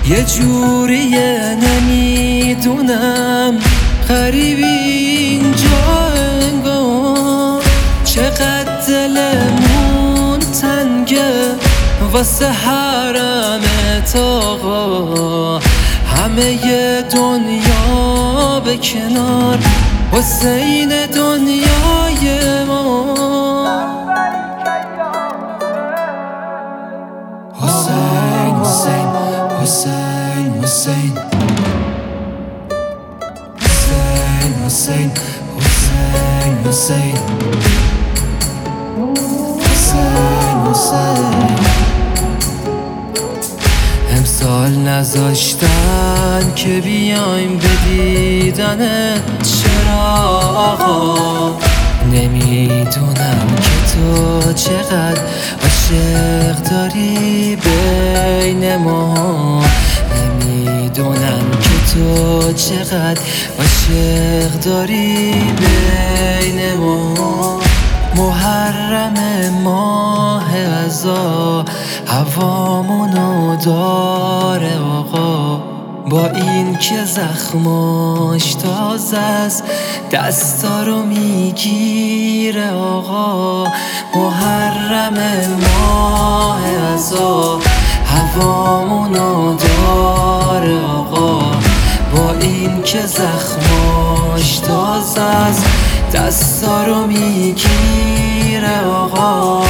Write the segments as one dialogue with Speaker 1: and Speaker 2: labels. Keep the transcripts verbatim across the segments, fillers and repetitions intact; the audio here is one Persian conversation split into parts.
Speaker 1: یه جوریه نمیدونم غریبی اینجا انگار، چقدر دلمون تنگه واسه حرمت آقا. همه ی دنیا به کنار حسین دنیای ما. حسین حسین حسین حسین حسین حسین حسین حسین حسین حسین امسال نذاشتن که بیایم به دیدنت، چرا آقا؟ نمیدونم که تو چقدر عاشق داری بین ما، نمیدونم که تو چقدر عاشق داری بین ما. محرم ماه عزا هوامونو داره آقا، با این که زخماش تازه است دستا رو میگیره آقا. محرم ماه عزا هوامونو داره آقا، با این که زخماش تازه است دستا رو میگیره آقا.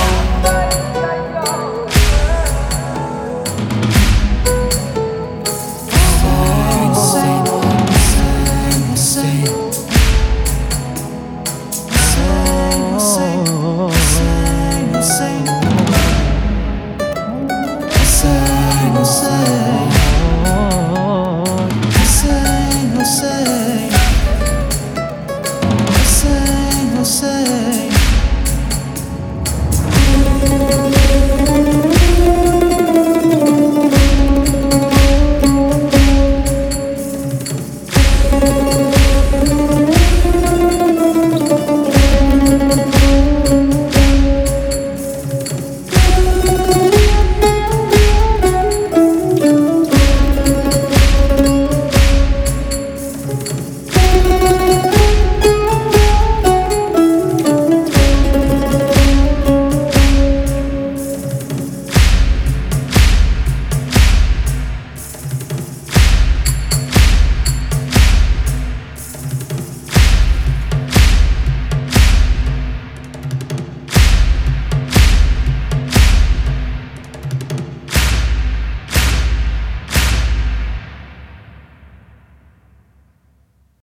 Speaker 1: Say